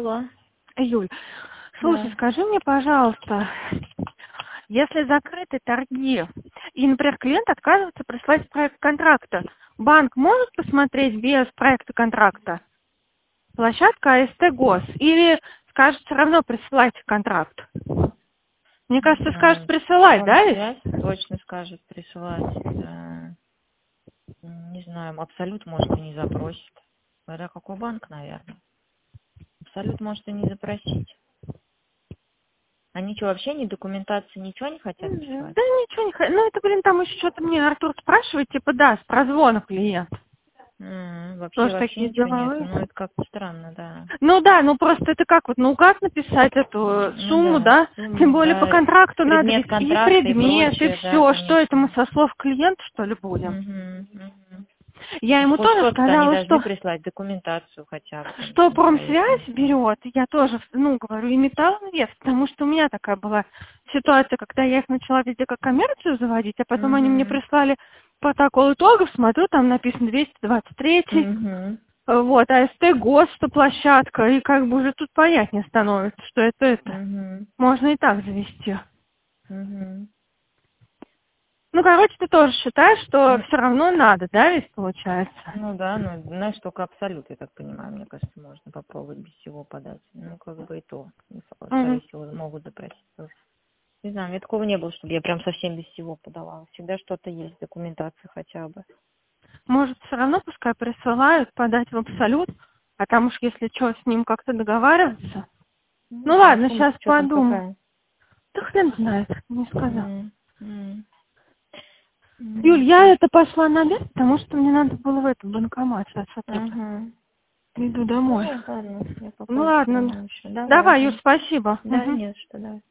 Алло. Юль, слушай, Да. скажи мне, пожалуйста, если закрыты торги, и, например, клиент отказывается присылать проект контракта, банк может посмотреть без проекта контракта? Площадка АСТ ГОС. Или скажет, все равно присылайте контракт? Мне Не кажется, скажет знаю. присылать, да, ведь? Промсвязь точно скажет присылать. Не знаю, Абсолют, может, и не запросит. Это какой банк, наверное. Абсолют может и не запросить. Они что, вообще ни документации, ничего не хотят присылать? Да ничего не хочу. Ну, это, блин, там еще что-то мне Артур спрашивает, типа, да, с прозвона клиент. Вообще Тоже такие ничего нет. деловые. Ну, это как-то странно, да. Ну да, ну просто это как вот наугад написать эту Ну сумму, да, да? Тем сумму, более по да, контракту надо предмет ведь и контракта и предмет, и прочее, да, все. Что это мы конечно. со слов клиента, что ли, будем? Мгм. Я ему Хоть тоже что-то они сказала, должны что прислать, документацию хотя бы там что промсвязь самостоятельно. берет, я тоже, ну, говорю, и металл вес, потому что у меня такая была ситуация, когда я их начала везде как коммерцию заводить, а потом они мне Мгм. прислали протокол итогов, смотрю, там написано 223, Мгм. вот, АСТ ГОС, что площадка, и как бы уже тут понятнее становится, что это. Мгм. Можно и так завести. Мгм. Ну, короче, ты тоже считаешь, что М, все равно надо, да, ведь получается? Ну да, ну, знаешь, только Абсолют, я так понимаю, мне кажется, можно попробовать без всего подать. Ну, как бы и то, скорее Мгм. всего, могут запросить тоже. Не знаю, у меня такого не было, чтобы я прям совсем без всего подавала. Всегда что-то есть, документация хотя бы. Может, все равно пускай присылают, подать в абсолют, а там уж если что, с ним как-то договариваться. Ну Ну да, ладно, сумма сейчас что там подумаю. какая? Да хрен знает, не сказал. М, м, Юль, я Ясно. это пошла на обед, потому что мне надо было в этом банкомат. Сейчас вот это. Ага. Иду домой. Ну, ладно, я Ну попозже ладно. позвоню еще. Давай, Давай, Юль, ага. спасибо. Да, Мгм. не за что, давай.